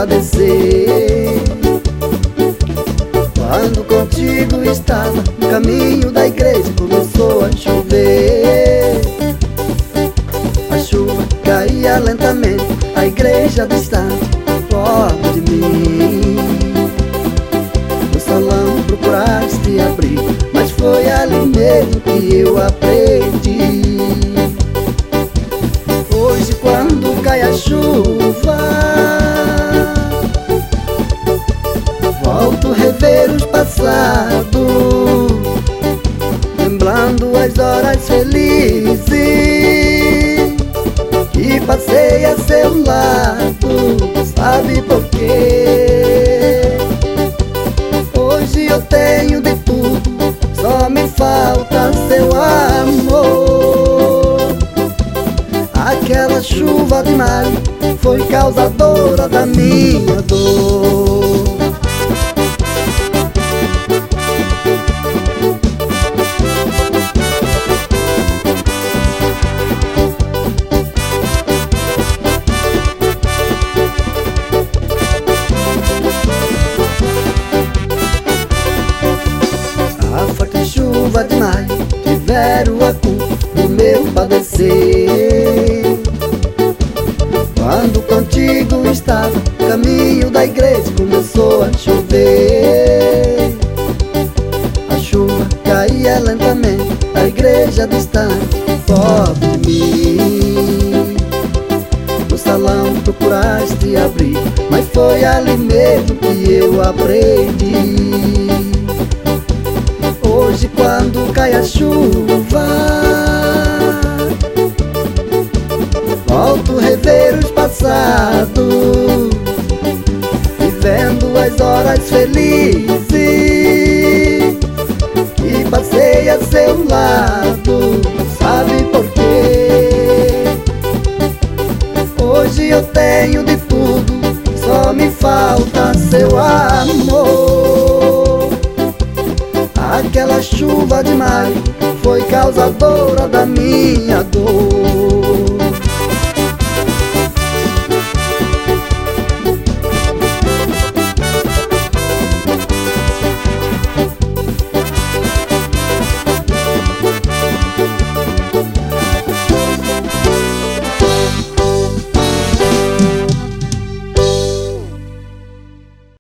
padecer. Quando contigo estava no caminho da igreja, começou a chover. A chuva caía lentamente, a igreja distante, pobre de mim. No salão procuraste abrigo, mas foi ali mesmo que eu aprendi. Hoje quando cai a chuva, volto a rever os passados, lembrando as horas felizes que passei a seu lado. Sabe por quê? Hoje eu tenho de tudo, só me falta seu amor. Aquela chuva de maio foi causadora da minha dor. A forte chuva de maio tiveram a culpa do meu padecer. Quando contigo estava no caminho da igreja, começou a chover. A chuva caía lentamente, a igreja distante, pobre de mim. No salão procuraste abrigo, mas foi ali mesmo que eu aprendi. Hoje quando cai a chuva, volto a rever os passados, vivendo as horas felizes que passei a seu lado. Sabe por quê? Hoje eu tenho de tudo, só me falta seu amor. Aquela chuva de maio foi causadora da minha dor.